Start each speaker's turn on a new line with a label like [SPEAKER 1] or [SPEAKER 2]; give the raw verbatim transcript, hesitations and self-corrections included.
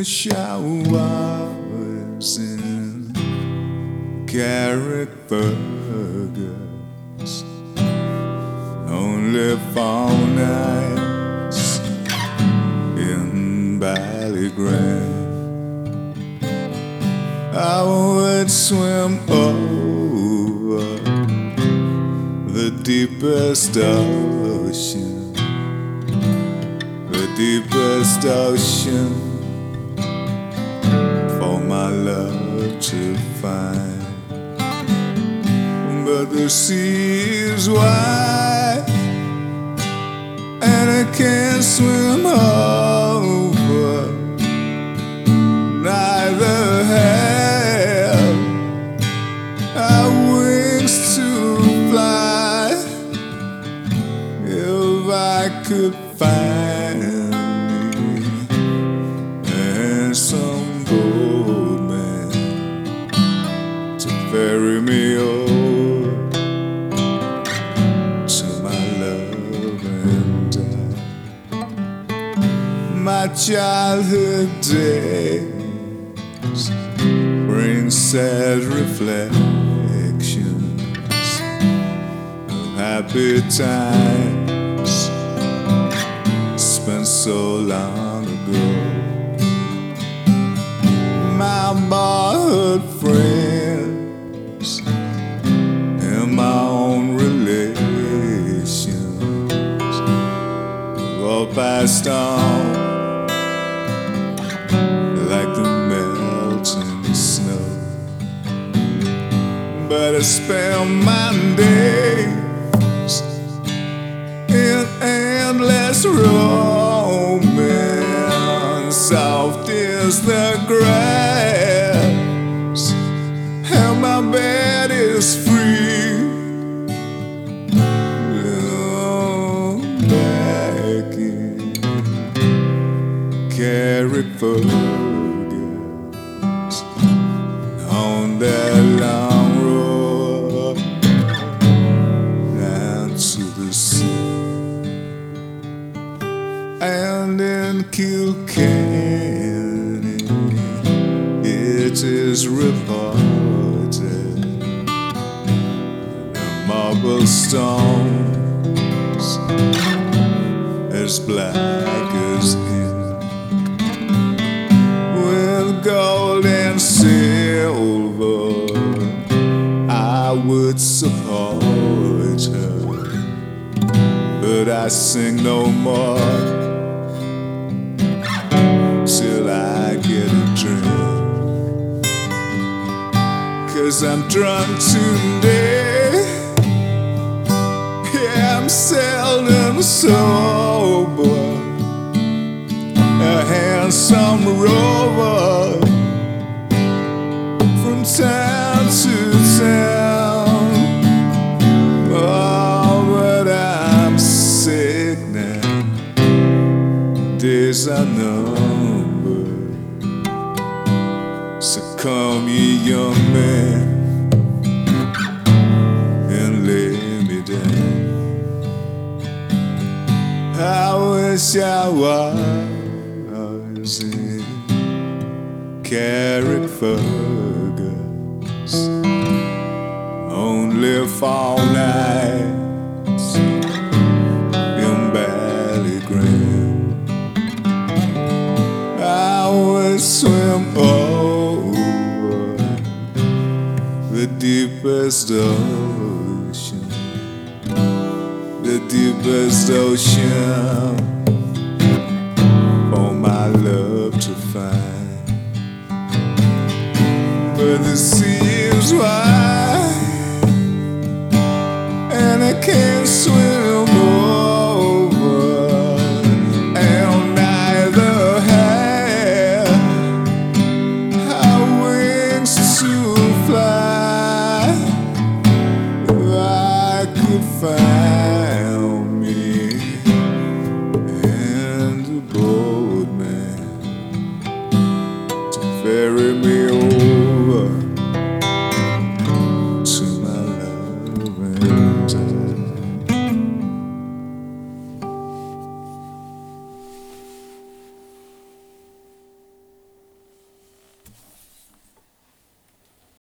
[SPEAKER 1] wish I was in Carrickfergus, only four nights in Ballygrand. I would swim over the deepest ocean, the deepest ocean, for my love to find. But the sea is wide, and I can't swim over, neither have I wings to fly. If I could find me and some boatman to ferry me over to my love and die. My childhood days bring sad reflections of happy times spent so long ago. My boyhood friends and my own relations all passed on like the melting snow. But I spend my days in endless romance. Soft is the grass, and my bed is free. Look back in Carrickfergus on that long road down to the sea. And in Kilkenny it is reported the marble stones as black as ink, with gold and silver I would support her, but I sing no more till I get a drink. 'Cause I'm drunk today, yeah, I'm seldom sober, a handsome rover from town to town. Oh, but I'm sick now, days are numbered. So come, ye young men, and lay me down. I wish I was in Carrickfergus, only four nights in Ballygrand. I would swim over the deepest ocean, the deepest ocean, for my love to find. But the sea is wide, and I can't swim over, and neither have I wings to fly. If I could find me and a boatman to ferry me over to my love and time.